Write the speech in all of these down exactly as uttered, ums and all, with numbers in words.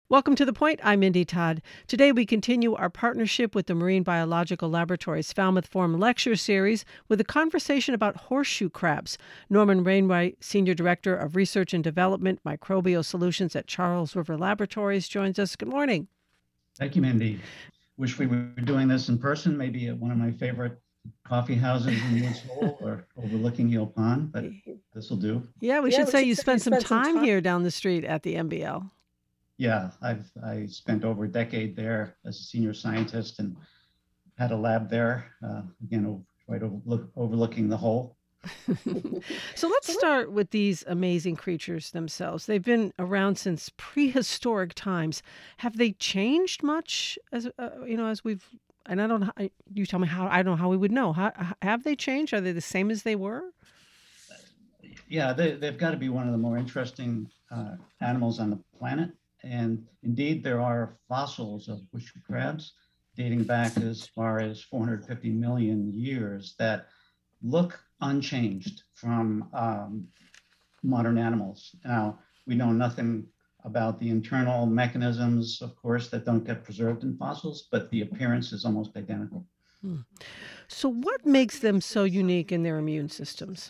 Welcome to The Point. I'm Mindy Todd. Today we continue our partnership with the Marine Biological Laboratory's Falmouth Forum Lecture Series with a conversation about horseshoe crabs. Norman Wainwright, Senior Director of Research and Development, Microbial Solutions at Charles River Laboratories, joins us. Good morning. Thank you, Mindy. Wish we were doing this in person, maybe at one of my favorite coffee houses in Woods Hole or overlooking Eel Pond, but this will do. Yeah, we yeah, should we say should you spent some time, time here down the street at the M B L. Yeah, I've I spent over a decade there as a senior scientist and had a lab there, uh, again, right over, overlooking the hole. So let's start with these amazing creatures themselves. They've been around since prehistoric times. Have they changed much as uh, you know, as we've? And I don't know. I, you tell me how. I don't know how we would know. How, have they changed? Are they the same as they were? Yeah, they, they've got to be one of the more interesting uh, animals on the planet. And indeed, there are fossils of horseshoe crabs dating back as far as four hundred fifty million years that look unchanged from um, modern animals. Now, we know nothing about the internal mechanisms, of course, that don't get preserved in fossils, but the appearance is almost identical. Hmm. So what makes them so unique in their immune systems?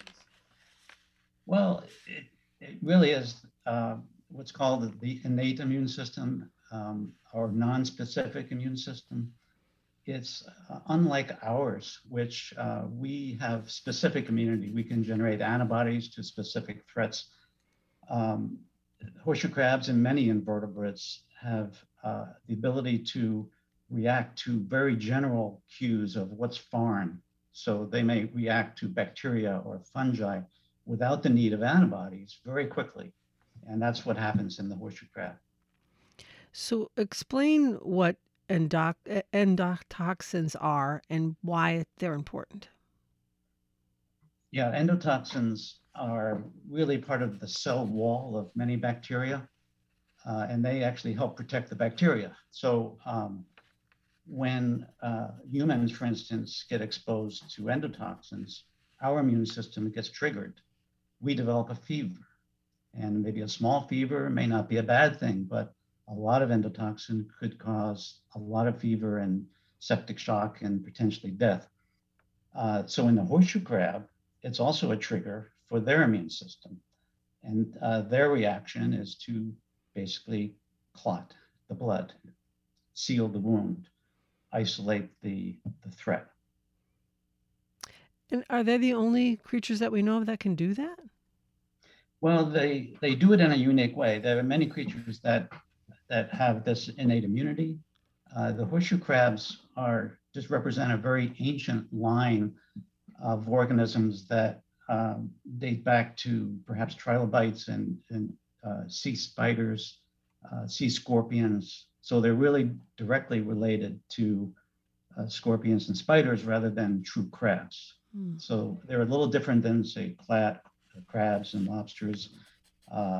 Well, it, it really is uh, what's called the innate immune system um, or non-specific immune system. It's uh, unlike ours, which uh, we have specific immunity. We can generate antibodies to specific threats. Um, horseshoe crabs and many invertebrates have uh, the ability to react to very general cues of what's foreign. So they may react to bacteria or fungi without the need of antibodies very quickly. And that's what happens in the horseshoe crab. So explain what endoc- endotoxins are and why they're important. Yeah, endotoxins are really part of the cell wall of many bacteria, uh, and they actually help protect the bacteria. So um, when uh, humans, for instance, get exposed to endotoxins, our immune system gets triggered. We develop a fever, and maybe a small fever may not be a bad thing, but a lot of endotoxin could cause a lot of fever and septic shock and potentially death. Uh, so in the horseshoe crab, it's also a trigger for their immune system. And uh, their reaction is to basically clot the blood, seal the wound, isolate the, the threat. And are they the only creatures that we know of that can do that? Well, they, they do it in a unique way. There are many creatures that, that have this innate immunity. Uh, the horseshoe crabs are just represent a very ancient line of organisms that um, date back to perhaps trilobites and, and uh, sea spiders, uh, sea scorpions. So they're really directly related to uh, scorpions and spiders rather than true crabs. Mm. So they're a little different than, say, clat, crabs and lobsters, uh,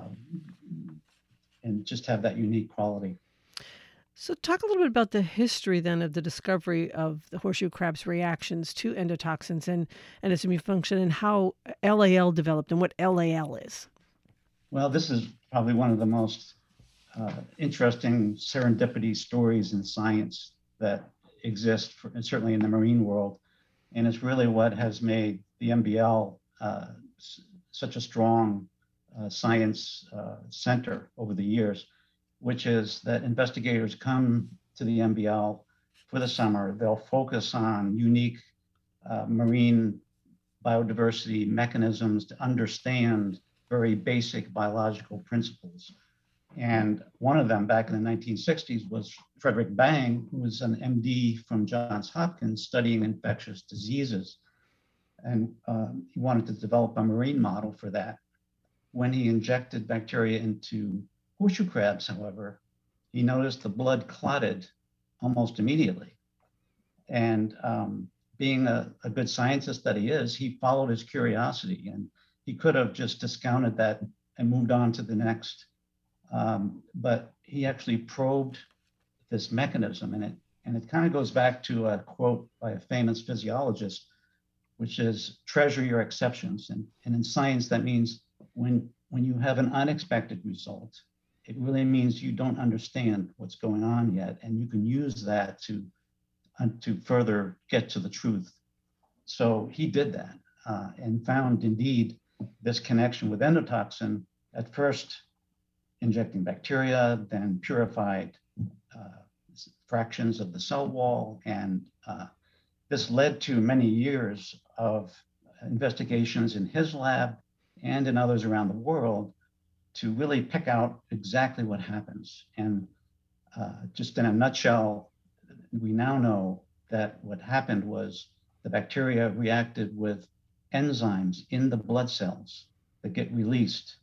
and just have that unique quality. So talk a little bit about the history then of the discovery of the horseshoe crab's reactions to endotoxins and, and its immune function and how L A L developed and what L A L is. Well, this is probably one of the most uh, interesting serendipity stories in science that exist, for, and certainly in the marine world. And it's really what has made the M B L uh, s- such a strong uh, science uh, center over the years, which is that investigators come to the M B L for the summer. They'll focus on unique uh, marine biodiversity mechanisms to understand very basic biological principles. And one of them back in the nineteen sixties was Frederick Bang, who was an M D from Johns Hopkins studying infectious diseases. And um, he wanted to develop a marine model for that. When he injected bacteria into horseshoe crabs, however, he noticed the blood clotted almost immediately. And um, being a, a good scientist that he is, he followed his curiosity, and he could have just discounted that and moved on to the next. Um, but he actually probed this mechanism, and it and it kind of goes back to a quote by a famous physiologist, which is treasure your exceptions. And, and in science, that means when when you have an unexpected result, it really means you don't understand what's going on yet, and you can use that to, uh, to further get to the truth. So he did that uh, and found indeed this connection with endotoxin, at first injecting bacteria, then purified uh, fractions of the cell wall. And uh, this led to many years of investigations in his lab and in others around the world to really pick out exactly what happens. And uh, just in a nutshell, we now know that what happened was the bacteria reacted with enzymes in the blood cells that get released.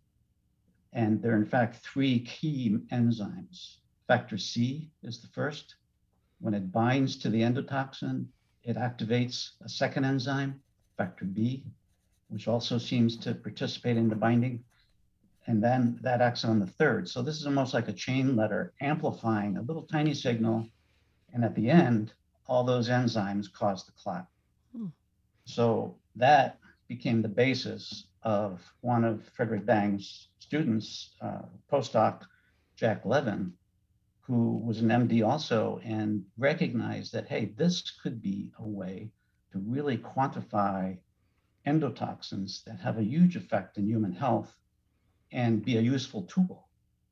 And there are in fact three key enzymes. Factor C is the first. When it binds to the endotoxin, it activates a second enzyme, factor B, which also seems to participate in the binding. And then that acts on the third. So this is almost like a chain letter amplifying a little tiny signal. And at the end, all those enzymes cause the clot. Hmm. So that became the basis of one of Frederick Bang's students, uh, postdoc Jack Levin, who was an M D also, and recognized that, hey, this could be a way to really quantify endotoxins that have a huge effect in human health and be a useful tool.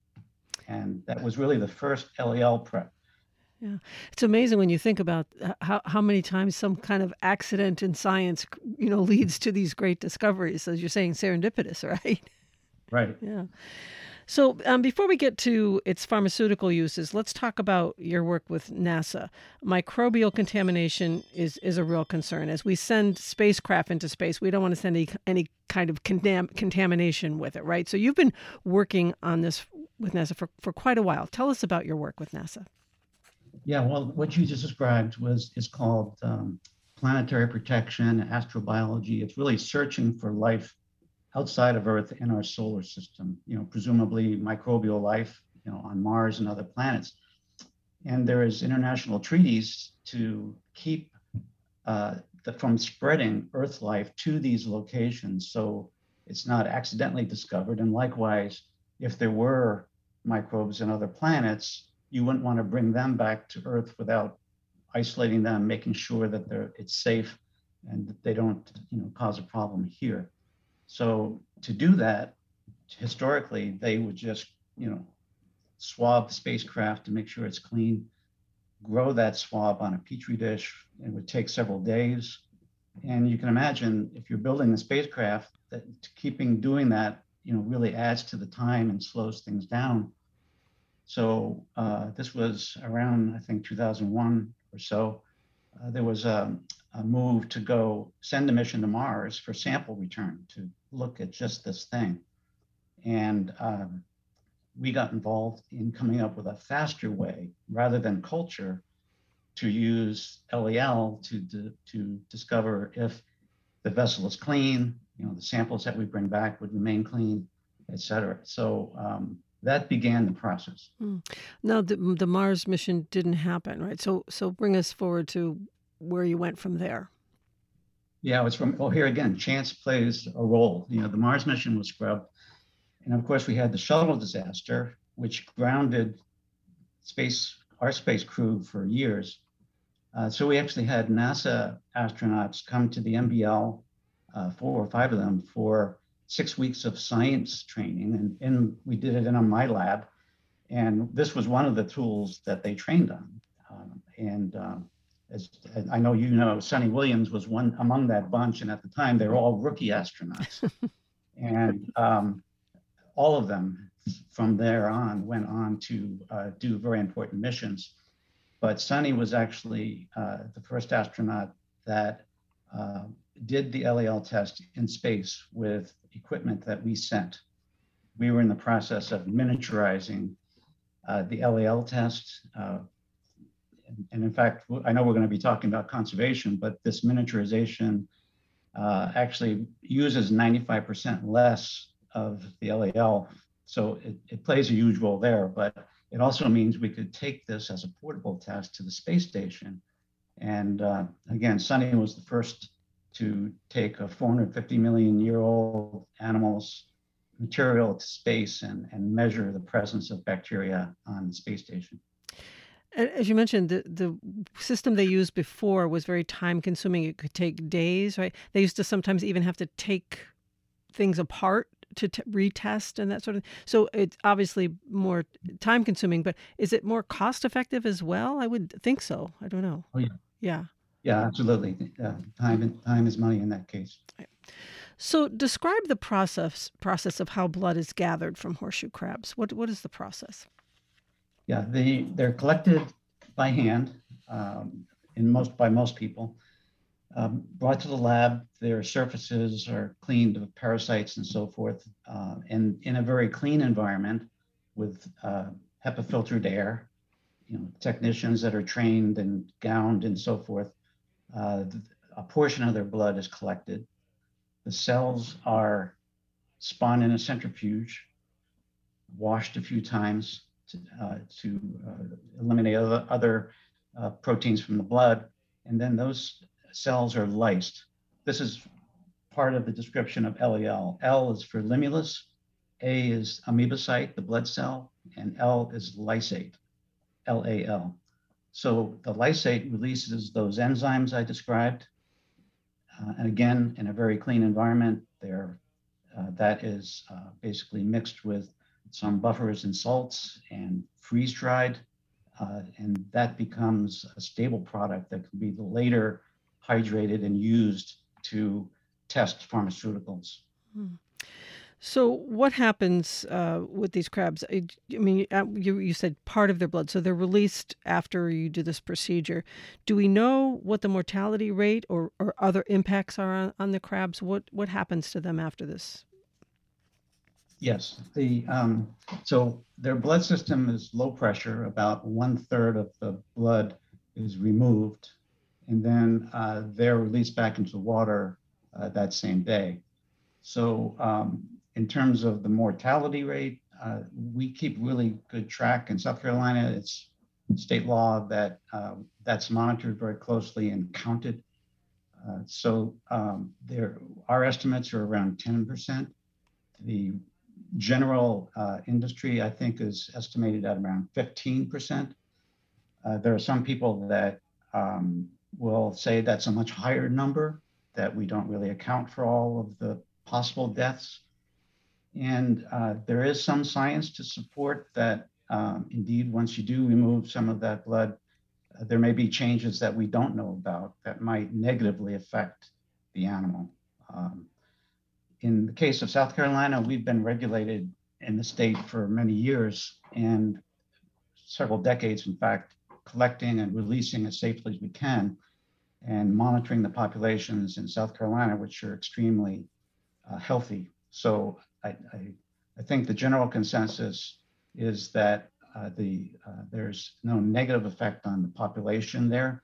And that was really the first L E L prep. Yeah, it's amazing when you think about how, how many times some kind of accident in science, you know, leads to these great discoveries. As you're saying, serendipitous, right? Right. Yeah. So um, before we get to its pharmaceutical uses, let's talk about your work with NASA. Microbial contamination is, is a real concern. As we send spacecraft into space, we don't want to send any, any kind of contam- contamination with it, right? So you've been working on this with NASA for, for quite a while. Tell us about your work with NASA. Yeah, well, what you just described was is called um, planetary protection, astrobiology. It's really searching for life outside of Earth in our solar system, you know, presumably microbial life, you know, on Mars and other planets. And there is international treaties to keep uh, the, from spreading Earth life to these locations, so it's not accidentally discovered. And likewise, if there were microbes in other planets, you wouldn't want to bring them back to Earth without isolating them, making sure that they're it's safe and that they don't, you know, cause a problem here. So to do that, historically, they would just, you know, swab the spacecraft to make sure it's clean, grow that swab on a petri dish. It would take several days. And you can imagine if you're building the spacecraft, that keeping doing that, you know, really adds to the time and slows things down. So uh, this was around, I think, two thousand one or so. Uh, there was a, a move to go send a mission to Mars for sample return to look at just this thing. And um, we got involved in coming up with a faster way, rather than culture, to use L E L to, to, to discover if the vessel is clean, you know, the samples that we bring back would remain clean, et cetera. So um, that began the process. Mm. Now, the, the Mars mission didn't happen, right? So, so bring us forward to where you went from there. Yeah, it's from, well, here again, chance plays a role. You know, the Mars mission was scrubbed. And of course, we had the shuttle disaster, which grounded space, our space crew for years. Uh, so we actually had NASA astronauts come to the M B L, uh, four or five of them, for six weeks of science training. And, and we did it in my lab. And this was one of the tools that they trained on. Um, and um, as I know you know, Sonny Williams was one among that bunch. And at the time, they were all rookie astronauts. and um, all of them from there on went on to uh, do very important missions. But Sonny was actually uh, the first astronaut that uh, did the L E L test in space with equipment that we sent. We were in the process of miniaturizing uh, the L E L test. Uh, and, and in fact, I know we're going to be talking about conservation, but this miniaturization uh, actually uses ninety-five percent less of the L E L. So it, it plays a huge role there, but it also means we could take this as a portable test to the space station. And uh, again, Sonny was the first to take a four hundred fifty million year old animals, material to space and, and measure the presence of bacteria on the space station. As you mentioned, the, the system they used before was very time consuming. It could take days, right? They used to sometimes even have to take things apart to t- retest and that sort of. So it's obviously more time consuming, but is it more cost effective as well? I would think so. I don't know. Oh, yeah. Yeah. Yeah, absolutely. Uh, time, time is money in that case. So describe the process process of how blood is gathered from horseshoe crabs. What what is the process? Yeah, they they're collected by hand um, in most by most people. Um, brought to the lab, their surfaces are cleaned of parasites and so forth, uh, and in a very clean environment with uh, HEPA filtered air. You know, technicians that are trained and gowned and so forth. Uh, a portion of their blood is collected. The cells are spun in a centrifuge, washed a few times to, uh, to uh, eliminate other, other uh, proteins from the blood. And then those cells are lysed. This is part of the description of L A L. L is for limulus, A is amoebocyte, the blood cell, and L is lysate, L A L. So the lysate releases those enzymes I described. Uh, and again, in a very clean environment, they're, uh, that is uh, basically mixed with some buffers and salts and freeze dried. Uh, and that becomes a stable product that can be later hydrated and used to test pharmaceuticals. Hmm. So what happens uh, with these crabs? I, I mean, uh, you, you said part of their blood, so they're released after you do this procedure. Do we know what the mortality rate or, or other impacts are on, on the crabs? What what happens to them after this? Yes, the um, so their blood system is low pressure. About one third of the blood is removed, and then uh, they're released back into water uh, that same day. So um, in terms of the mortality rate, uh, we keep really good track in South Carolina. It's state law that uh, that's monitored very closely and counted. Uh, so um, there, our estimates are around ten percent. The general uh, industry, I think, is estimated at around fifteen percent. Uh, there are some people that um, will say that's a much higher number, that we don't really account for all of the possible deaths. And uh, there is some science to support that um, indeed, once you do remove some of that blood, uh, there may be changes that we don't know about that might negatively affect the animal. Um, in the case of South Carolina, we've been regulated in the state for many years and several decades, in fact, collecting and releasing as safely as we can and monitoring the populations in South Carolina, which are extremely uh, healthy. So I, I, I think the general consensus is that uh, the uh, there's no negative effect on the population there,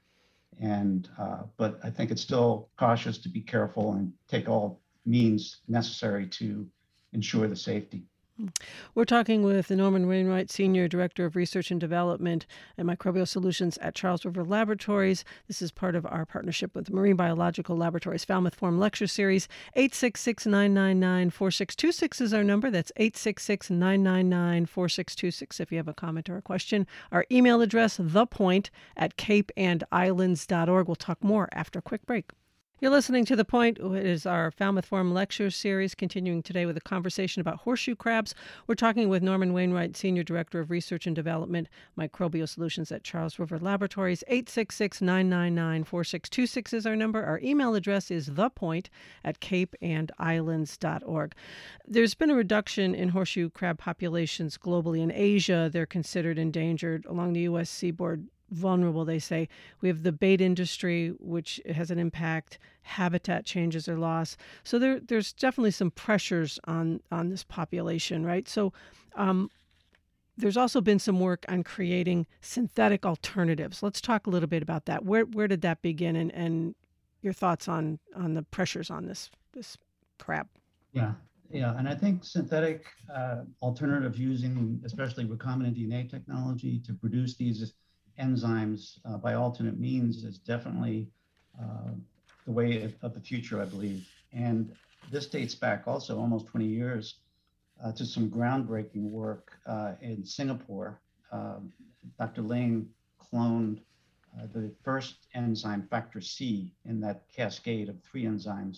and uh, but I think it's still cautious to be careful and take all means necessary to ensure the safety. We're talking with Norman Wainwright, Senior Director of Research and Development and Microbial Solutions at Charles River Laboratories. This is part of our partnership with Marine Biological Laboratories Falmouth Forum Lecture Series. eight six six, nine nine nine, four six two six is our number. That's eight six six, nine nine nine, four six two six if you have a comment or a question. Our email address, thepoint at cape and islands dot org. We'll talk more after a quick break. You're listening to The Point. It is our Falmouth Forum Lecture Series, continuing today with a conversation about horseshoe crabs. We're talking with Norman Wainwright, Senior Director of Research and Development, Microbial Solutions at Charles River Laboratories. eight six six, nine nine nine, four six two six is our number. Our email address is thepoint at cape and islands dot org. There's been a reduction in horseshoe crab populations globally. In Asia, they're considered endangered. Along the U S seaboard, vulnerable, they say. We have the bait industry, which has an impact. Habitat changes or loss. So there, there's definitely some pressures on, on this population, right? So um, there's also been some work on creating synthetic alternatives. Let's talk a little bit about that. Where where did that begin, and, and your thoughts on, on the pressures on this this crab? Yeah, yeah, and I think synthetic uh, alternative using especially recombinant D N A technology to produce these enzymes uh, by alternate means is definitely uh, the way of, of the future, I believe. And this dates back also almost twenty years uh, to some groundbreaking work uh, in Singapore. Um, Doctor Lane cloned uh, the first enzyme, factor C, in that cascade of three enzymes,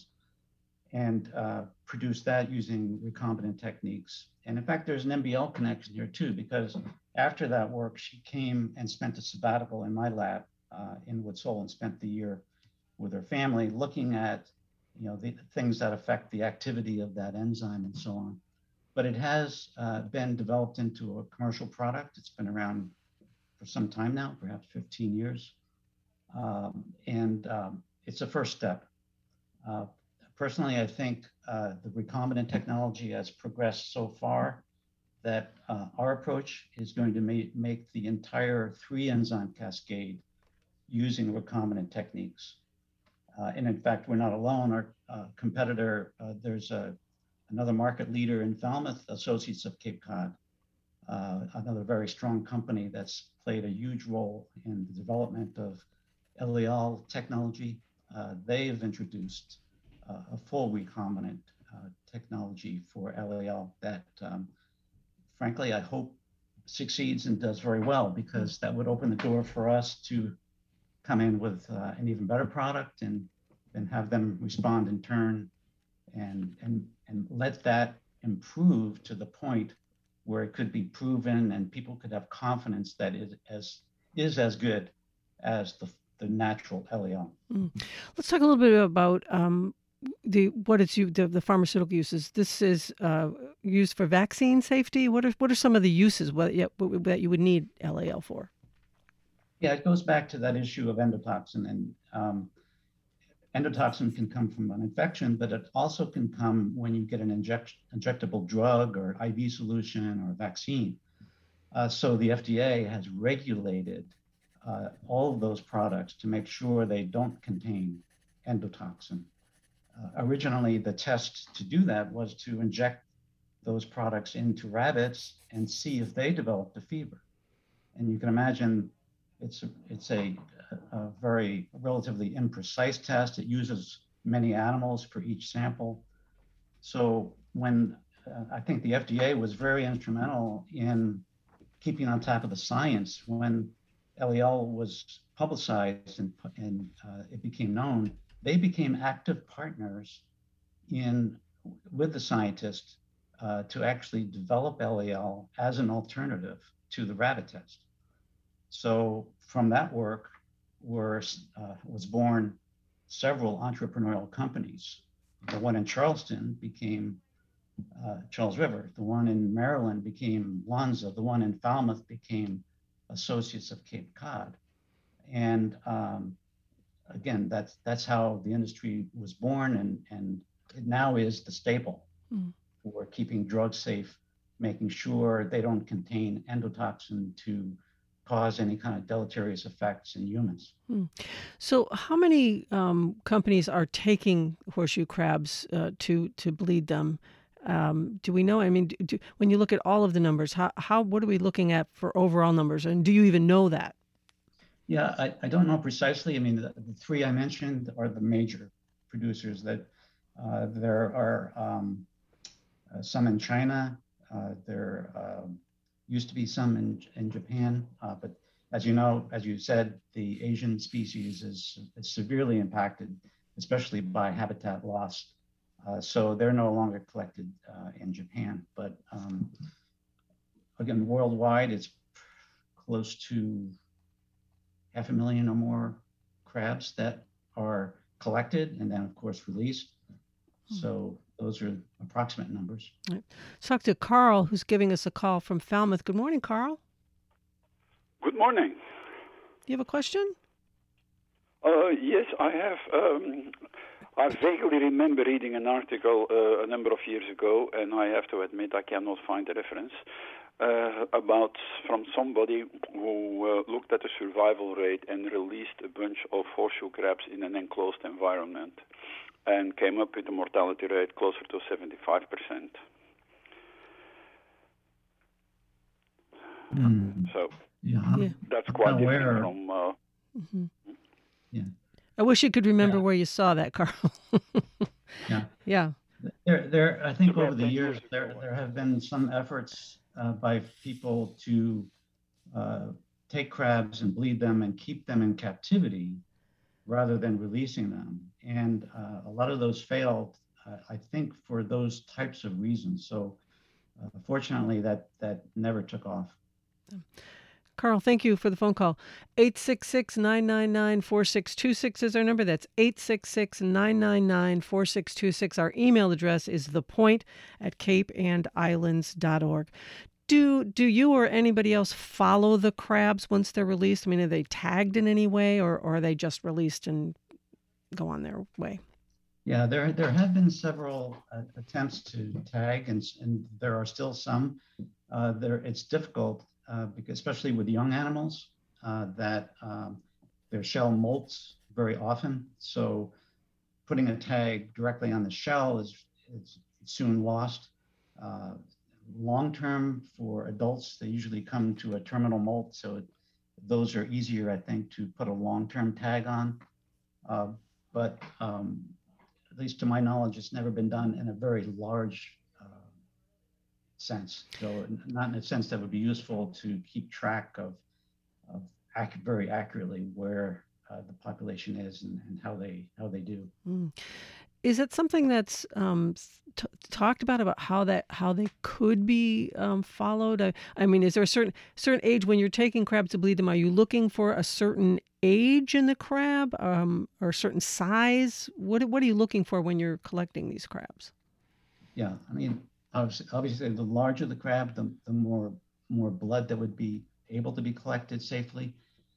and uh, produced that using recombinant techniques. And in fact, there's an M B L connection here too, because after that work, she came and spent a sabbatical in my lab uh, in Woods Hole and spent the year with her family looking at, you know, the things that affect the activity of that enzyme and so on. But it has uh, been developed into a commercial product. It's been around for some time now, perhaps fifteen years. Um, and um, it's a first step. Uh, personally, I think uh, the recombinant technology has progressed so far that uh, our approach is going to ma- make the entire three enzyme cascade using recombinant techniques. Uh, and in fact, we're not alone. Our uh, competitor, uh, there's a, another market leader in Falmouth, Associates of Cape Cod, uh, another very strong company that's played a huge role in the development of L A L technology. Uh, they've introduced uh, a full recombinant uh, technology for L A L that, um, frankly, I hope succeeds and does very well, because that would open the door for us to come in with uh, an even better product and and have them respond in turn, and and and let that improve to the point where it could be proven and people could have confidence that it as is as good as the the natural L A L. Mm. Let's talk a little bit about um, the what it's the, the pharmaceutical uses. This is uh, used for vaccine safety. What are what are some of the uses what, yeah, that you would need L A L for? Yeah, it goes back to that issue of endotoxin, and um, endotoxin can come from an infection, but it also can come when you get an inject, injectable drug or I V solution or vaccine. Uh, so the F D A has regulated uh, all of those products to make sure they don't contain endotoxin. Uh, originally, the test to do that was to inject those products into rabbits and see if they developed a fever. And you can imagine it's a, it's a, a very relatively imprecise test. It uses many animals for each sample. So when uh, I think the F D A was very instrumental in keeping on top of the science when L A L was publicized and, and uh, it became known, they became active partners in with the scientists uh, to actually develop L A L as an alternative to the rabbit test. So from that work were, uh, was born several entrepreneurial companies. The one in Charleston became uh, Charles River. The one in Maryland became Lonza. The one in Falmouth became Associates of Cape Cod. And um, again, that's that's how the industry was born, and, and it now is the staple mm. for keeping drugs safe, making sure they don't contain endotoxin to cause any kind of deleterious effects in humans. Hmm. So how many um, companies are taking horseshoe crabs uh, to to bleed them? Um, do we know? I mean, do, do, when you look at all of the numbers, how, how what are we looking at for overall numbers? And do you even know that? Yeah, I, I don't know precisely. I mean, the, the three I mentioned are the major producers. That uh, there are um, uh, some in China. Uh, there uh, used to be some in, in Japan, uh, but as you know, as you said, the Asian species is, is severely impacted, especially by habitat loss. Uh, so they're no longer collected uh, in Japan. But um, again, worldwide, it's close to half a million or more crabs that are collected and then, of course, released. Hmm. So those are approximate numbers. Right. Let's talk to Carl, who's giving us a call from Falmouth. Good morning, Carl. Good morning. Do you have a question? Uh, yes, I have. Um, I vaguely remember reading an article uh, a number of years ago, and I have to admit I cannot find the reference, uh, about from somebody who uh, looked at the survival rate and released a bunch of horseshoe crabs in an enclosed environment and came up with a mortality rate closer to seventy-five percent. Mm. So yeah, yeah. that's quite aware. different from... Uh, mm-hmm. Yeah. I wish you could remember yeah. where you saw that, Carl. yeah. Yeah. There, there, I think over about the ten years years, ago. there, there have been some efforts uh, by people to uh, take crabs and bleed them and keep them in captivity rather than releasing them. And uh, a lot of those failed, uh, I think, for those types of reasons. So uh, fortunately, that that never took off. Carl, thank you for the phone call. eight six six, nine nine nine, four six two six is our number. That's eight six six, nine nine nine, four six two six. Our email address is thepoint at cape and islands dot org. Do do you or anybody else follow the crabs once they're released? I mean, are they tagged in any way, or, or are they just released and go on their way? Yeah, there there have been several uh, attempts to tag, and, and there are still some. Uh, there, it's difficult uh, because, especially with young animals, uh, that um, their shell molts very often. So, putting a tag directly on the shell is is soon lost. Uh, long term, for adults, they usually come to a terminal molt, so it, those are easier, I think, to put a long term tag on. Uh, but um, at least to my knowledge, it's never been done in a very large uh, sense. So not in a sense that would be useful to keep track of, of ac- very accurately where uh, the population is and, and how they how they do. Mm. Is it something that's um, t- talked about about how that how they could be um, followed? I, I mean, is there a certain certain age when you're taking crabs to bleed them? Are you looking for a certain age in the crab um, or a certain size? What what are you looking for when you're collecting these crabs? Yeah, I mean, obviously, obviously the larger the crab, the, the more more blood that would be able to be collected safely.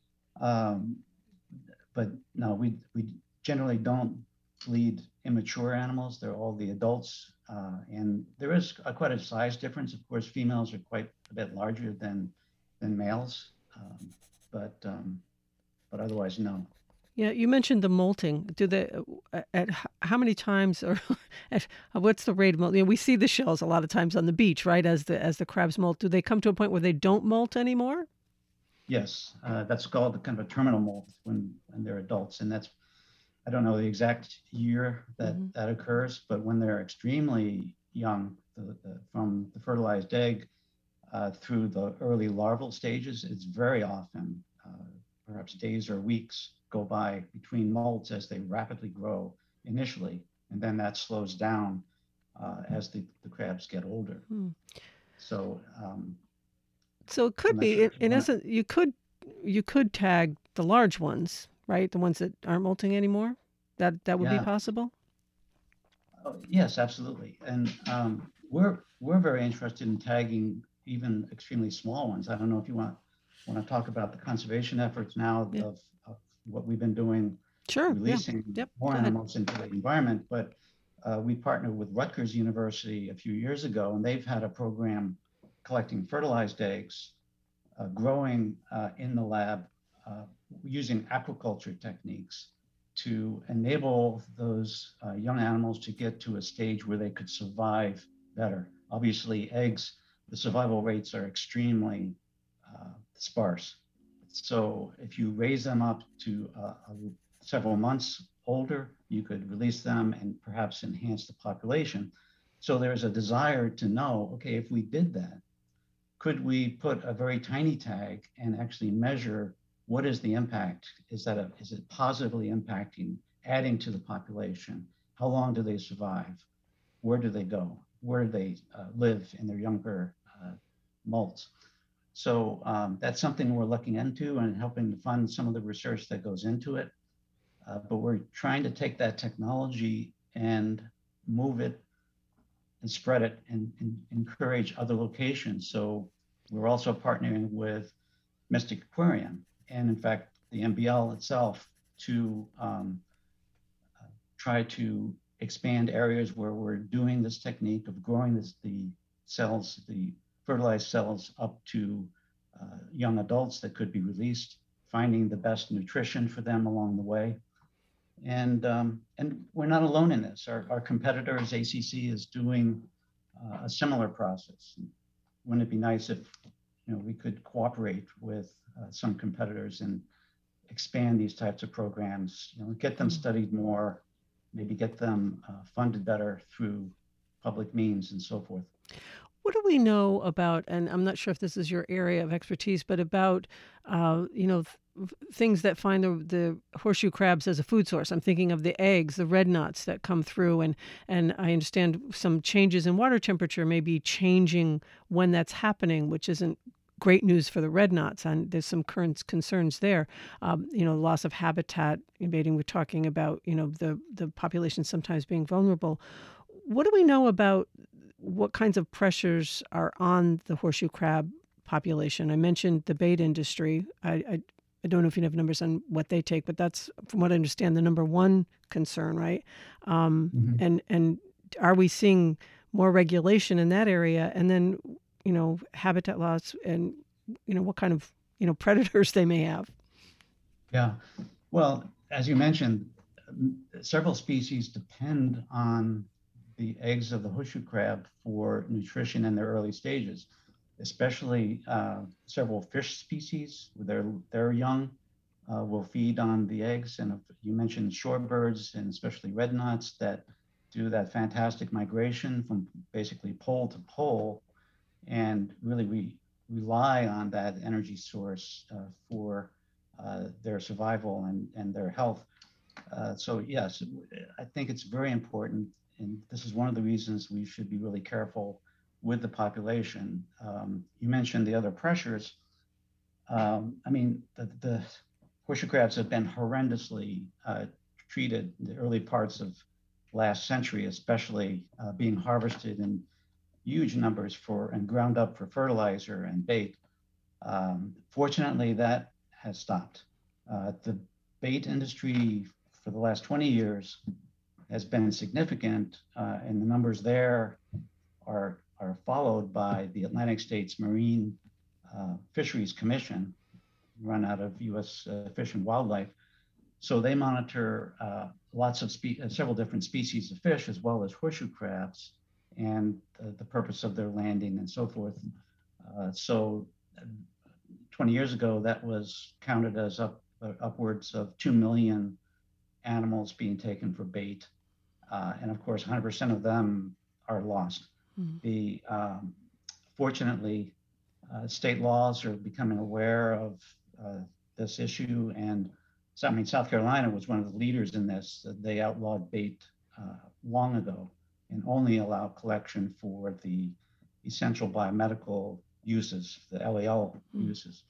Um, but no, we we generally don't bleed immature animals. They're all the adults, uh, and there is a, quite a size difference. Of course, females are quite a bit larger than than males, um, but um, but otherwise, no. Yeah, you mentioned the molting. Do they at, at how many times or at what's the rate of molt? You know, we see the shells a lot of times on the beach, right? As the as the crabs molt, do they come to a point where they don't molt anymore? Yes, uh, that's called the kind of a terminal molt when when they're adults, and that's I don't know the exact year that mm-hmm. that occurs, but when they're extremely young, the, the, from the fertilized egg uh, through the early larval stages, it's very often, uh, perhaps days or weeks go by between molts as they rapidly grow initially, and then that slows down uh, as the, the crabs get older. Mm. So, um, so it could be, sure in, in essence, you could you could tag the large ones, right? The ones that aren't molting anymore. That that would yeah. be possible. Oh, yes, absolutely. And um, we're we're very interested in tagging even extremely small ones. I don't know if you want want to talk about the conservation efforts now yeah. of, of what we've been doing, sure, releasing yeah. yep. more animals into the environment. But uh, we partnered with Rutgers University a few years ago, and they've had a program collecting fertilized eggs, uh, growing uh, in the lab uh, using aquaculture techniques to enable those uh, young animals to get to a stage where they could survive better. Obviously, eggs, the survival rates are extremely uh, sparse. So if you raise them up to uh, several months older, you could release them and perhaps enhance the population. So there's a desire to know, okay, if we did that, could we put a very tiny tag and actually measure what is the impact? Is that a, is it positively impacting, adding to the population? How long do they survive? Where do they go? Where do they uh, live in their younger uh, molts? So um, that's something we're looking into and helping to fund some of the research that goes into it. Uh, but we're trying to take that technology and move it and spread it and, and encourage other locations. So we're also partnering with Mystic Aquarium and in fact the M B L itself to um, uh, try to expand areas where we're doing this technique of growing this, the cells, the fertilized cells up to uh, young adults that could be released, finding the best nutrition for them along the way. And um, and we're not alone in this. Our, our competitors, A C C, is doing uh, a similar process. Wouldn't it be nice if you know we could cooperate with uh, some competitors and expand these types of programs? You know, get them studied more, maybe get them uh, funded better through public means and so forth. What do we know about, and I'm not sure if this is your area of expertise, but about, uh, you know, th- things that find the, the horseshoe crabs as a food source? I'm thinking of the eggs, the red knots that come through, and, and I understand some changes in water temperature may be changing when that's happening, which isn't great news for the red knots. And there's some current concerns there. Um, you know, loss of habitat, invading, we're talking about, you know, the, the population sometimes being vulnerable. What do we know about what kinds of pressures are on the horseshoe crab population? I mentioned the bait industry. I, I, I don't know if you have numbers on what they take, but that's, from what I understand, the number one concern, right? Um, mm-hmm. And and are we seeing more regulation in that area? And then, you know, habitat loss and, you know, what kind of, you know, predators they may have? Yeah. Well, as you mentioned, several species depend on the eggs of the horseshoe crab for nutrition in their early stages, especially uh, several fish species. Their, their young uh, will feed on the eggs. And you mentioned shorebirds and especially red knots that do that fantastic migration from basically pole to pole. And really we rely on that energy source uh, for uh, their survival and, and their health. Uh, so yes, I think it's very important. And this is one of the reasons we should be really careful with the population. Um, you mentioned the other pressures. Um, I mean, the, the horseshoe crabs have been horrendously uh, treated in the early parts of last century, especially uh, being harvested in huge numbers for and ground up for fertilizer and bait. Um, fortunately, that has stopped. Uh, the bait industry for the last twenty years has been significant, uh, and the numbers there are are followed by the Atlantic States Marine uh, Fisheries Commission, run out of U S Uh, Fish and Wildlife. So they monitor uh, lots of spe- uh, several different species of fish, as well as horseshoe crabs, and uh, the purpose of their landing and so forth. Uh, so twenty years ago, that was counted as up uh, upwards of two million animals being taken for bait. Uh, and of course, one hundred percent of them are lost. Mm-hmm. The um, fortunately, uh, state laws are becoming aware of uh, this issue, and so, I mean, South Carolina was one of the leaders in this. They outlawed bait uh, long ago and only allow collection for the essential biomedical uses, the L A L mm-hmm. uses.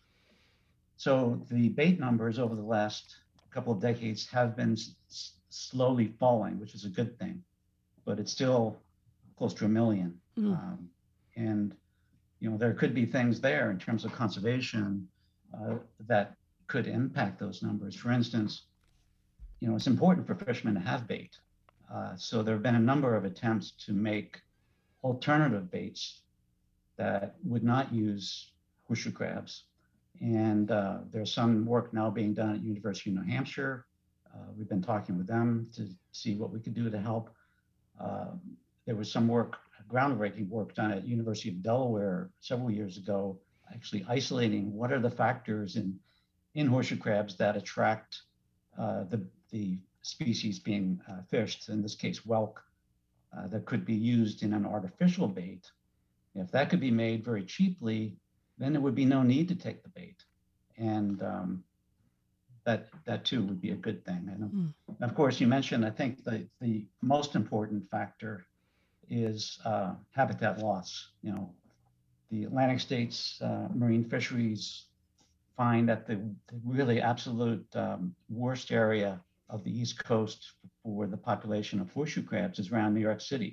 So the bait numbers over the last couple of decades have been s- slowly falling, which is a good thing, but it's still close to a million. Mm. Um, and, you know, there could be things there in terms of conservation uh, that could impact those numbers. For instance, you know, it's important for fishermen to have bait. Uh, so there have been a number of attempts to make alternative baits that would not use horseshoe crabs. And uh, there's some work now being done at University of New Hampshire. Uh, we've been talking with them to see what we could do to help. Uh, there was some work, groundbreaking work done at University of Delaware several years ago, actually isolating what are the factors in, in horseshoe crabs that attract uh, the, the species being uh, fished, in this case, whelk, uh, that could be used in an artificial bait. If that could be made very cheaply, then there would be no need to take the bait. And um, that that too would be a good thing. And mm. of course, you mentioned, I think the, the most important factor is uh, habitat loss. You know, the Atlantic States uh, Marine Fisheries find that the, the really absolute um, worst area of the East Coast for the population of horseshoe crabs is around New York City.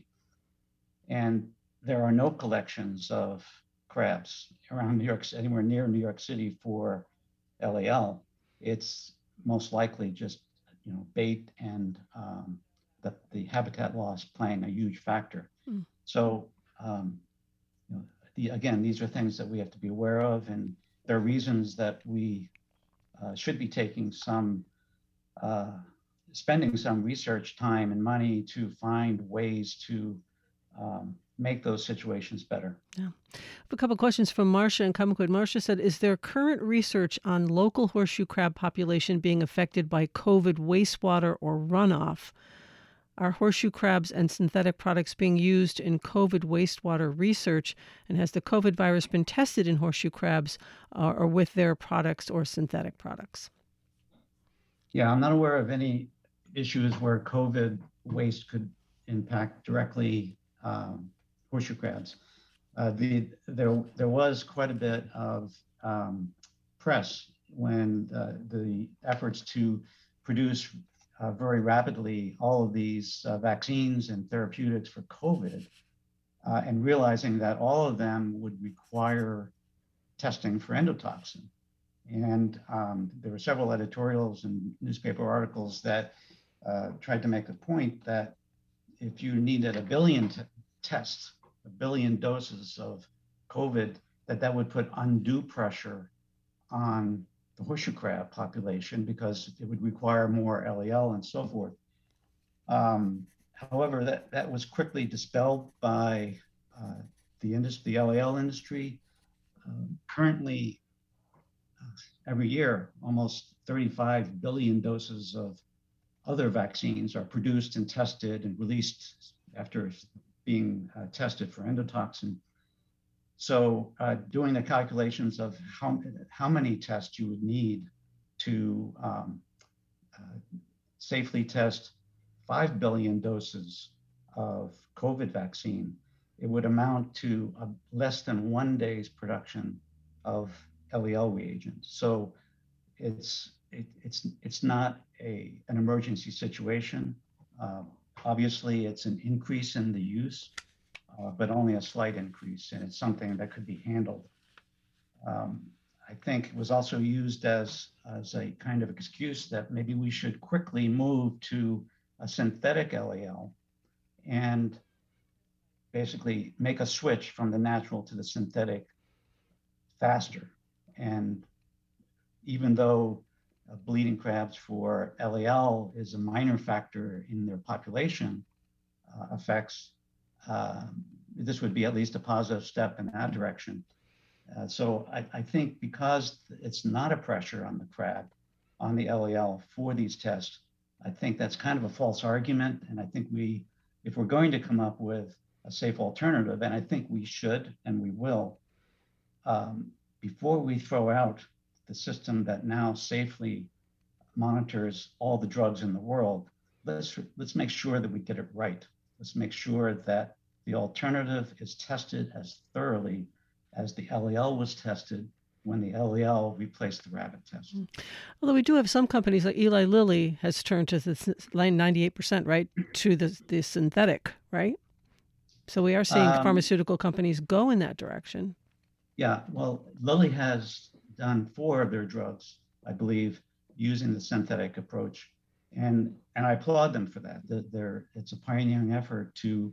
And there are no collections of crabs around New York, anywhere near New York City for L A L. It's most likely just, you know, bait and um, the, the habitat loss playing a huge factor. Mm. So, um, you know, the, again, these are things that we have to be aware of, and there are reasons that we uh, should be taking some, uh, spending some research time and money to find ways to um, make those situations better. Yeah. I have a couple of questions from Marcia and Comiquid. Marcia said, is there current research on local horseshoe crab population being affected by COVID wastewater or runoff? Are horseshoe crabs and synthetic products being used in COVID wastewater research? And has the COVID virus been tested in horseshoe crabs uh, or with their products or synthetic products? Yeah, I'm not aware of any issues where COVID waste could impact directly um, horseshoe crabs. Uh, the, there, there was quite a bit of um, press when uh, the efforts to produce uh, very rapidly all of these uh, vaccines and therapeutics for COVID, uh, and realizing that all of them would require testing for endotoxin. And um, there were several editorials and newspaper articles that uh, tried to make the point that if you needed a billion t- tests, a billion doses of COVID, that that would put undue pressure on the horseshoe crab population because it would require more L E L and so forth. Um, however, that, that was quickly dispelled by uh, the industry, the L E L industry. Um, currently, uh, every year, almost thirty-five billion doses of other vaccines are produced and tested and released after being uh, tested for endotoxin. So uh, doing the calculations of how, how many tests you would need to um, uh, safely test five billion doses of COVID vaccine, it would amount to a less than one day's production of L E L reagents. So it's it, it's it's not a an emergency situation. Uh, obviously, it's an increase in the use, uh, but only a slight increase, and it's something that could be handled. Um, I think it was also used as as a kind of excuse that maybe we should quickly move to a synthetic L E L and basically make a switch from the natural to the synthetic faster. And even though uh, bleeding crabs for L E L is a minor factor in their population uh, effects, uh, this would be at least a positive step in that direction. Uh, so I, I think because it's not a pressure on the crab, on the L E L for these tests, I think that's kind of a false argument. And I think we, if we're going to come up with a safe alternative, and I think we should and we will, um, before we throw out the system that now safely monitors all the drugs in the world, let's let's make sure that we get it right. Let's make sure that the alternative is tested as thoroughly as the L E L was tested when the L E L replaced the rabbit test. Although we do have some companies like Eli Lilly has turned to the ninety-eight percent, right, to the, the synthetic, right? So we are seeing um, pharmaceutical companies go in that direction. Yeah, well, Lilly has done four of their drugs, I believe, using the synthetic approach. And and I applaud them for that. They're, it's a pioneering effort to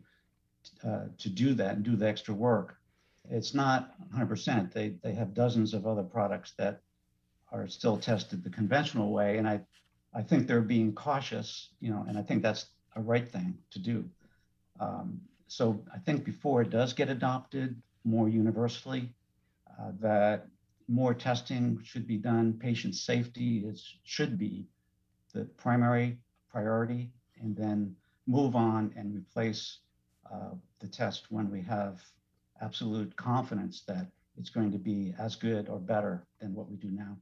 uh, to do that and do the extra work. It's not one hundred percent. They they have dozens of other products that are still tested the conventional way. And I, I think they're being cautious, you know, and I think that's a right thing to do. Um, so I think before it does get adopted more universally, uh, that more testing should be done. Patient safety is should be the primary priority, and then move on and replace uh, the test when we have absolute confidence that it's going to be as good or better than what we do now.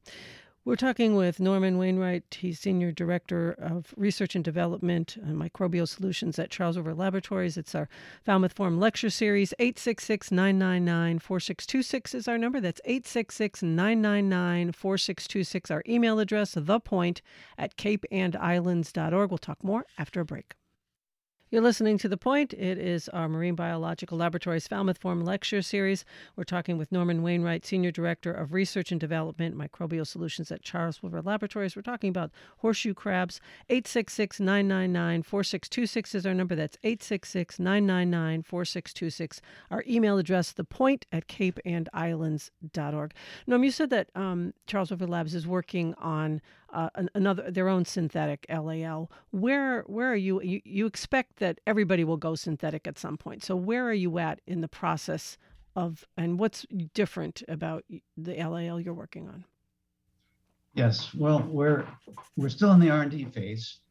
We're talking with Norman Wainwright. He's Senior Director of Research and Development and Microbial Solutions at Charles River Laboratories. It's our Falmouth Forum Lecture Series. eight six six, nine nine nine, four six two six is our number. That's eight six six, nine nine nine, four six two six. Our email address, thepoint at cape and islands dot org. We'll talk more after a break. You're listening to The Point. It is our Marine Biological Laboratories Falmouth Forum Lecture Series. We're talking with Norman Wainwright, Senior Director of Research and Development, Microbial Solutions at Charles River Laboratories. We're talking about horseshoe crabs. eight six six, nine nine nine, four six two six is our number. That's eight six six, nine nine nine, four six two six. Our email address, thepoint at cape and islands dot org. Norm, you said that um, Charles River Labs is working on uh, another their own synthetic L A L. Where where are you? You, you expect that everybody will go synthetic at some point. So where are you at in the process of, and what's different about the L A L you're working on? Yes, well, we're we're still in the R and D phase.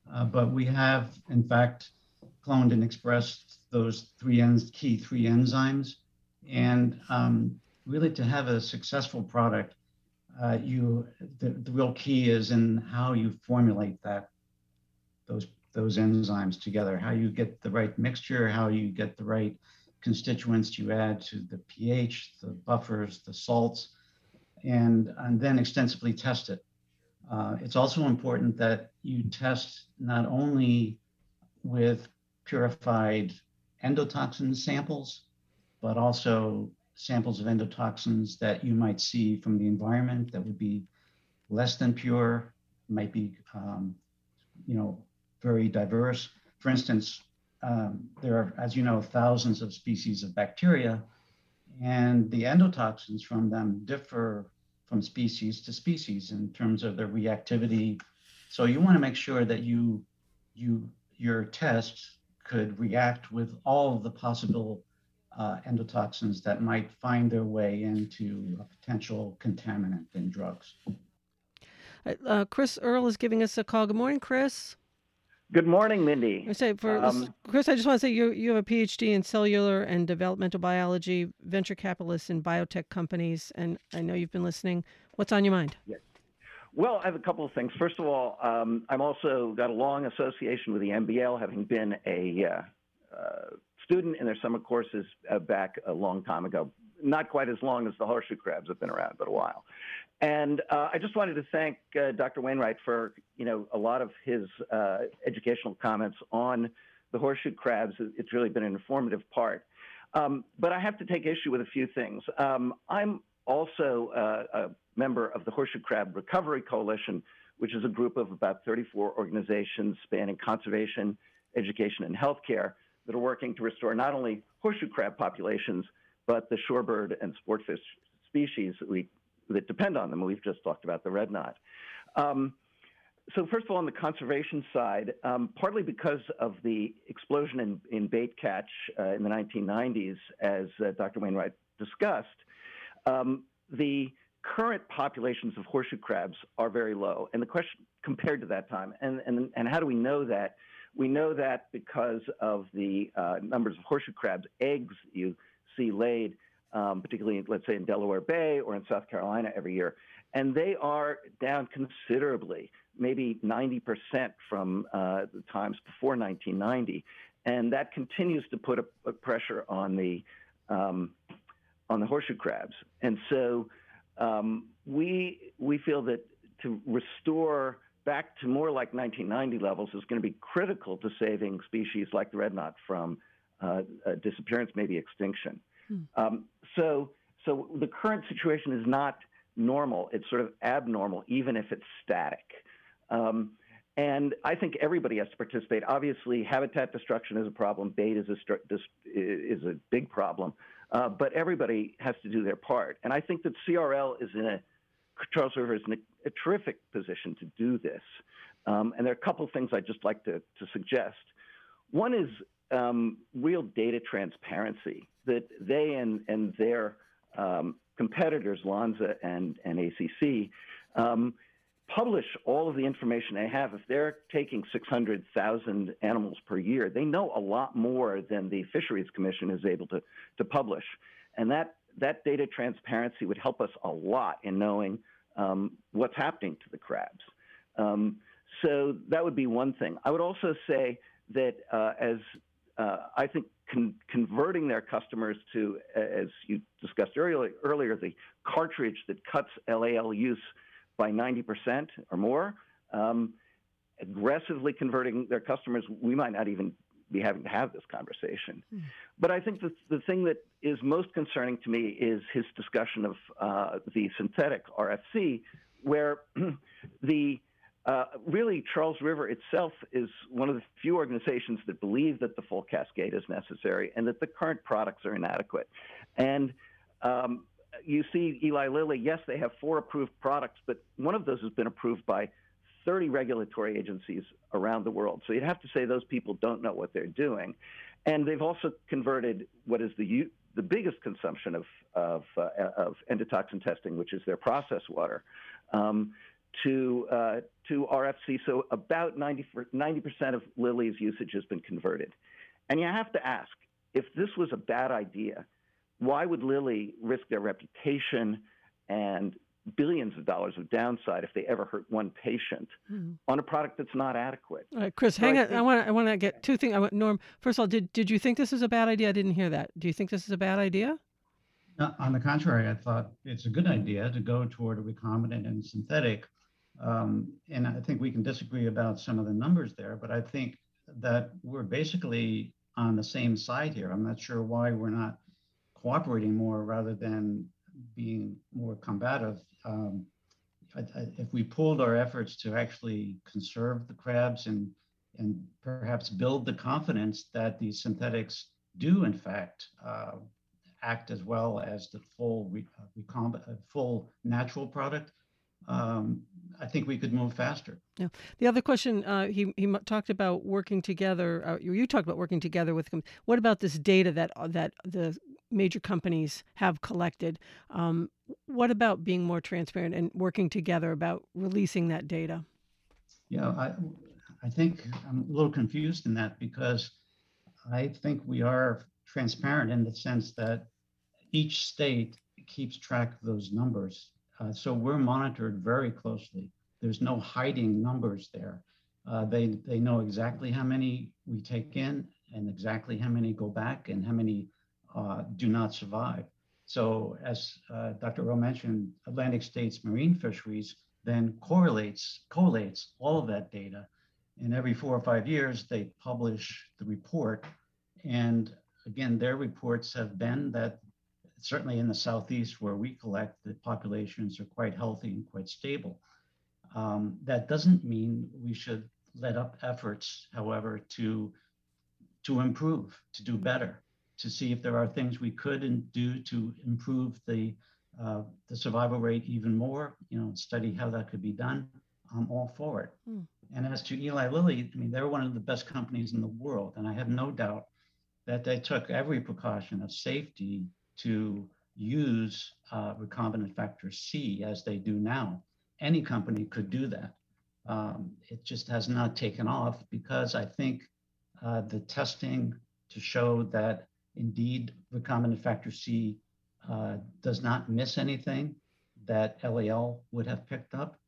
Uh, but we have, in fact, cloned and expressed those three ens, key three enzymes. And um, really, to have a successful product, uh, you the, the real key is in how you formulate that those those enzymes together, how you get the right mixture, how you get the right constituents you add to the pH, the buffers, the salts, and, and then extensively test it. Uh, it's also important that you test not only with purified endotoxin samples, but also samples of endotoxins that you might see from the environment that would be less than pure, might be, um, you know, very diverse. For instance, um, there are, as you know, thousands of species of bacteria, and the endotoxins from them differ from species to species in terms of their reactivity. So you want to make sure that you, you, your test could react with all of the possible uh, endotoxins that might find their way into a potential contaminant in drugs. Uh, Chris Earl is giving us a call. Good morning, Chris. Good morning, Mindy. I say for Um, Chris, I just want to say you you have a P H D in cellular and developmental biology, venture capitalist in biotech companies, and I know you've been listening. What's on your mind? Yes. Well, I have a couple of things. First of all, um, I'm also got a long association with the M B L, having been a uh, uh, student in their summer courses uh, back a long time ago. Not quite as long as the horseshoe crabs have been around, but a while. And uh, I just wanted to thank uh, Doctor Wainwright for, you know, a lot of his uh, educational comments on the horseshoe crabs. It's really been an informative part. Um, but I have to take issue with a few things. Um, I'm also uh, a member of the Horseshoe Crab Recovery Coalition, which is a group of about thirty-four organizations spanning conservation, education, and healthcare that are working to restore not only horseshoe crab populations, but the shorebird and sportfish species that we that depend on them. We've just talked about the red knot. Um, so first of all, on the conservation side, um, partly because of the explosion in, in bait catch uh, in the nineteen nineties, as uh, Doctor Wainwright discussed, um, the current populations of horseshoe crabs are very low. And the question compared to that time, and, and, and how do we know that? We know that because of the uh, numbers of horseshoe crabs, eggs you see laid, Um, particularly, let's say, in Delaware Bay or in South Carolina every year. And they are down considerably, maybe ninety percent from uh, the times before nineteen ninety. And that continues to put a, a pressure on the, um, on the horseshoe crabs. And so um, we, we feel that to restore back to more like nineteen ninety levels is going to be critical to saving species like the red knot from uh, uh, disappearance, maybe extinction. Hmm. Um, so, so the current situation is not normal. It's sort of abnormal, even if it's static. Um, and I think everybody has to participate. Obviously, habitat destruction is a problem. Bait is a, is a big problem. Uh, but everybody has to do their part. And I think that C R L is in a, Charles River is in a, a terrific position to do this. Um, and there are a couple of things I'd just like to, to suggest. One is um, real data transparency, that they and, and their um, competitors, Lonza and, and A C C, um, publish all of the information they have. If they're taking six hundred thousand animals per year, they know a lot more than the Fisheries Commission is able to, to publish. And that, that data transparency would help us a lot in knowing um, what's happening to the crabs. Um, so that would be one thing. I would also say that uh, as uh, I think con converting their customers to, as you discussed earlier, earlier, the cartridge that cuts L A L use by ninety percent or more, um, aggressively converting their customers, we might not even be having to have this conversation. Mm. But I think that the thing that is most concerning to me is his discussion of uh, the synthetic R F C, where the uh, really Charles River itself is one of the few organizations that believe that the full cascade is necessary and that the current products are inadequate. And um, you see Eli Lilly, yes, they have four approved products, but one of those has been approved by thirty regulatory agencies around the world. So you'd have to say those people don't know what they're doing. And they've also converted what is the the biggest consumption of, of, uh, of endotoxin testing, which is their process water, um, to uh, to R F C. So about ninety percent of Lilly's usage has been converted. And you have to ask, if this was a bad idea, why would Lilly risk their reputation and billions of dollars of downside if they ever hurt one patient mm-hmm. on a product that's not adequate? All right, Chris, so hang I on. Think, I want to I want to get two things. I want, Norm, first of all, did did you think this is a bad idea? I didn't hear that. Do you think this is a bad idea? No, on the contrary, I thought it's a good idea to go toward a recombinant and synthetic. Um, and I think we can disagree about some of the numbers there, but I think that we're basically on the same side here. I'm not sure why we're not cooperating more rather than being more combative. Um, I, I, if we pooled our efforts to actually conserve the crabs and and perhaps build the confidence that these synthetics do in fact uh, act as well as the full re, uh, recomb- uh, full natural product, um, I think we could move faster. Yeah. The other question, uh, he he talked about working together. Uh, you talked about working together with them. What about this data that that the major companies have collected? Um, what about being more transparent and working together about releasing that data? Yeah, I I think I'm a little confused in that because I think we are transparent in the sense that each state keeps track of those numbers. Uh, so we're monitored very closely. There's no hiding numbers there. Uh, they they know exactly how many we take in and exactly how many go back and how many uh, do not survive. So as uh, Doctor Rowe mentioned, Atlantic States Marine Fisheries then correlates, collates all of that data. And every four or five years, they publish the report. And again, their reports have been that certainly in the Southeast where we collect, the populations are quite healthy and quite stable. Um, that doesn't mean we should let up efforts, however, to, to improve, to do better, to see if there are things we could do to improve the, uh, the survival rate even more, you know, study how that could be done. I'm all for it. Mm. And as to Eli Lilly, I mean, they're one of the best companies in the world. And I have no doubt that they took every precaution of safety to use uh, recombinant factor C as they do now. Any company could do that. Um, it just has not taken off because I think uh, the testing to show that indeed recombinant factor C uh, does not miss anything that L A L would have picked up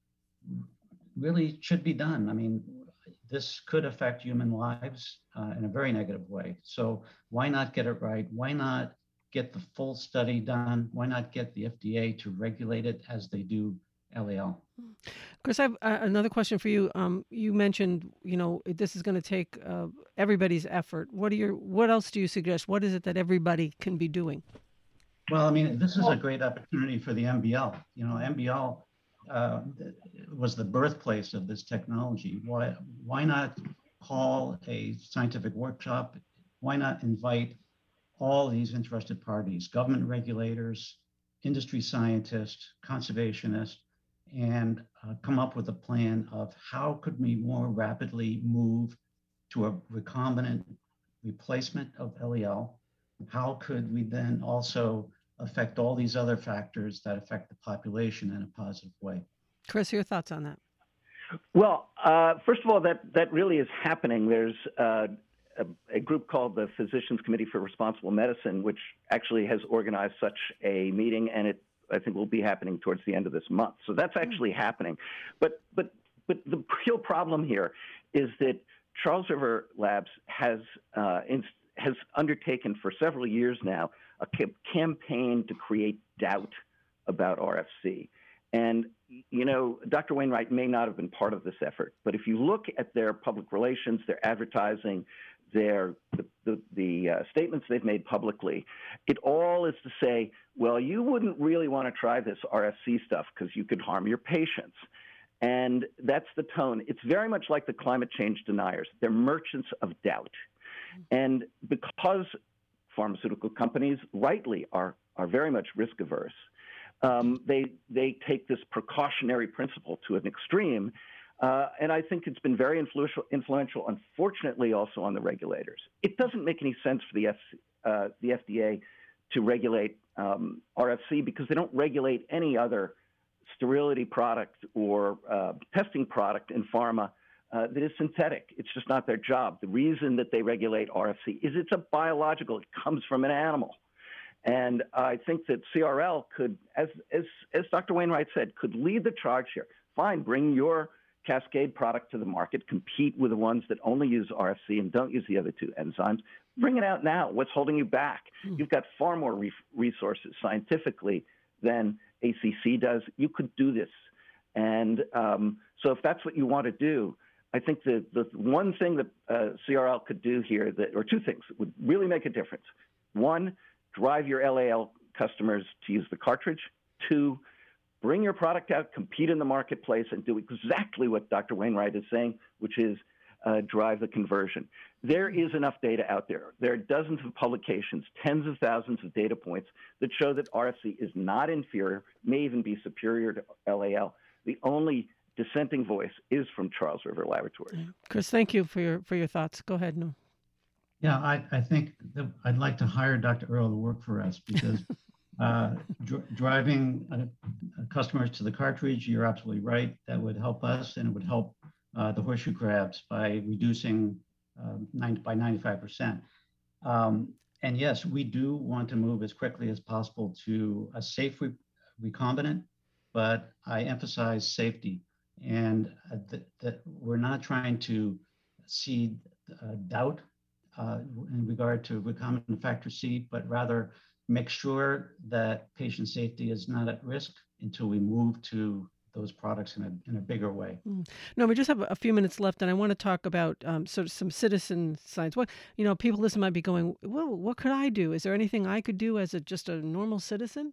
really should be done. I mean, this could affect human lives uh, in a very negative way. So why not get it right? Why not get the full study done? Why not get the F D A to regulate it as they do L A L? Chris, I have uh, another question for you. Um, you mentioned, you know, this is going to take uh, everybody's effort. What are your, what else do you suggest? What is it that everybody can be doing? Well, I mean, this is a great opportunity for the M B L. You know, M B L uh, was the birthplace of this technology. Why, why not call a scientific workshop? Why not invite all these interested parties, government regulators, industry scientists, conservationists, and uh, come up with a plan of how could we more rapidly move to a recombinant replacement of L E L? How could we then also affect all these other factors that affect the population in a positive way? Chris, your thoughts on that? Well, uh, first of all, that, that really is happening. There's uh, a, a group called the Physicians Committee for Responsible Medicine, which actually has organized such a meeting, and it, I think, will be happening towards the end of this month. So that's actually mm-hmm. happening. But, but, but the real problem here is that Charles River Labs has, uh, in, has undertaken for several years now a campaign to create doubt about R F C. And, you know, Doctor Wainwright may not have been part of this effort, but if you look at their public relations, their advertising, their the, the, the uh, statements they've made publicly, it all is to say, well, you wouldn't really want to try this R F C stuff because you could harm your patients. And that's the tone. It's very much like the climate change deniers. They're merchants of doubt. And because pharmaceutical companies rightly are, are very much risk averse, um, they, they take this precautionary principle to an extreme. Uh, and I think it's been very influential, influential, unfortunately, also on the regulators. It doesn't make any sense for the, F, uh, the F D A to regulate um, R F C because they don't regulate any other sterility product or uh, testing product in pharma uh, that is synthetic. It's just not their job. The reason that they regulate R F C is it's a biological. It comes from an animal. And I think that C R L could, as, as, as Doctor Wainwright said, could lead the charge here. Fine, bring your Cascade product to the market, compete with the ones that only use R F C and don't use the other two enzymes. Bring it out now. What's holding you back? Mm. You've got far more re- resources scientifically than A C C does. You could do this. And um, so if that's what you want to do, I think the, the one thing that uh, C R L could do here, that, or two things that would really make a difference. One, drive your L A L customers to use the cartridge. Two, bring your product out, compete in the marketplace, and do exactly what Doctor Wainwright is saying, which is uh, drive the conversion. There is enough data out there. There are dozens of publications, tens of thousands of data points that show that R F C is not inferior, may even be superior to L A L. The only dissenting voice is from Charles River Laboratories. Chris, thank you for your for your thoughts. Go ahead, Noam. Yeah, I, I think that I'd like to hire Doctor Earl to work for us because uh, dr- driving uh, customers to the cartridge, you're absolutely right. That would help us, and it would help uh, the horseshoe crabs by reducing uh, ninety, by ninety-five percent. Um, and yes, we do want to move as quickly as possible to a safe re- recombinant, but I emphasize safety, and uh, th- that we're not trying to seed uh, doubt Uh, in regard to recombinant factor C, but rather make sure that patient safety is not at risk until we move to those products in a in a bigger way. Mm. No, we just have a few minutes left, and I want to talk about um, sort of some citizen science. What you know, people listening might be going, "Well, what could I do? Is there anything I could do as a just a normal citizen?"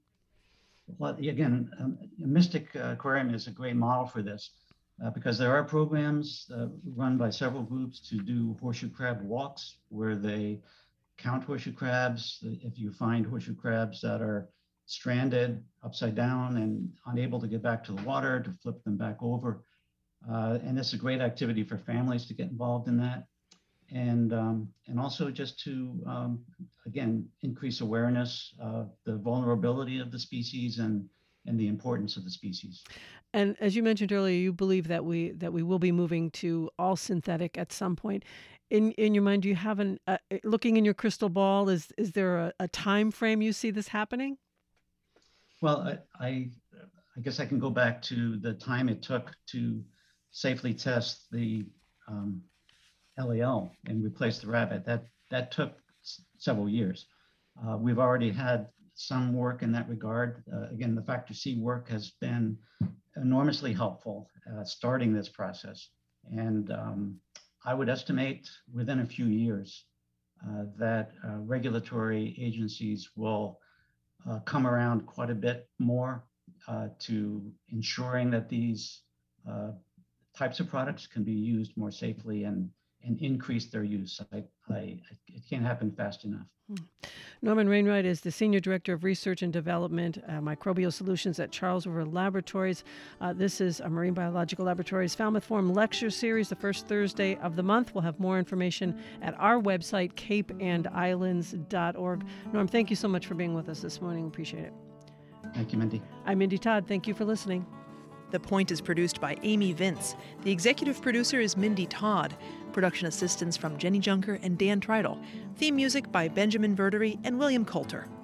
Well, again, um, Mystic uh, Aquarium is a great model for this. Uh, because there are programs uh, run by several groups to do horseshoe crab walks where they count horseshoe crabs. If you find horseshoe crabs that are stranded upside down and unable to get back to the water, to flip them back over. Uh, and it's a great activity for families to get involved in that. And um, and also just to, um, again, increase awareness of the vulnerability of the species and and the importance of the species. And as you mentioned earlier, you believe that we that we will be moving to all synthetic at some point. In in your mind, do you have an uh, looking in your crystal ball? Is is there a, a time frame you see this happening? Well, I, I I guess I can go back to the time it took to safely test the um, L A L and replace the rabbit. That that took s- several years. Uh, we've already had some work in that regard. Uh, again, the factor C work has been enormously helpful uh, starting this process. And um, I would estimate within a few years uh, that uh, regulatory agencies will uh, come around quite a bit more uh, to ensuring that these uh, types of products can be used more safely and and increase their use. I, I, it can't happen fast enough. Norman Wainwright is the Senior Director of Research and Development, uh, Microbial Solutions at Charles River Laboratories. Uh, this is a Marine Biological Laboratories Falmouth Forum Lecture Series, the first Thursday of the month. We'll have more information at our website, cape and islands dot org. Norm, thank you so much for being with us this morning. Appreciate it. Thank you, Mindy. I'm Mindy Todd. Thank you for listening. The Point is produced by Amy Vince. The executive producer is Mindy Todd. Production assistance from Jenny Junker and Dan Treidel. Theme music by Benjamin Verdery and William Coulter.